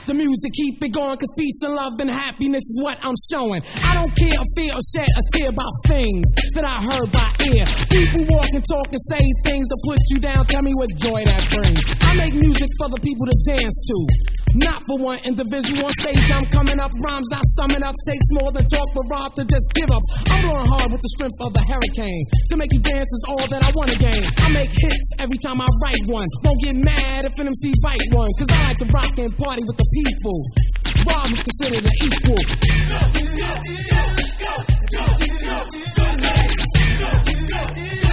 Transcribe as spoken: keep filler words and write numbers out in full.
the music, keep it going, cause peace and love and happiness is what I'm showing. I don't care or fear or shed a tear about things that I heard by ear. People walk and talk and say things to put you down, tell me what joy that brings. I make music for the people to dance to, not for one individual on stage. I'm coming up, rhymes I sum it up, takes more than talk for Rob to just give up. I'm blowing hard with the strength of the hurricane, to make you dance is all that I wanna gain. I make hits every time I write one, won't get mad if an M C bite one, cause I like to rock and party with the people. Rob is considered an equal. Go, go, go, go, go, go, go, go, go, go, go, go, go, go, go.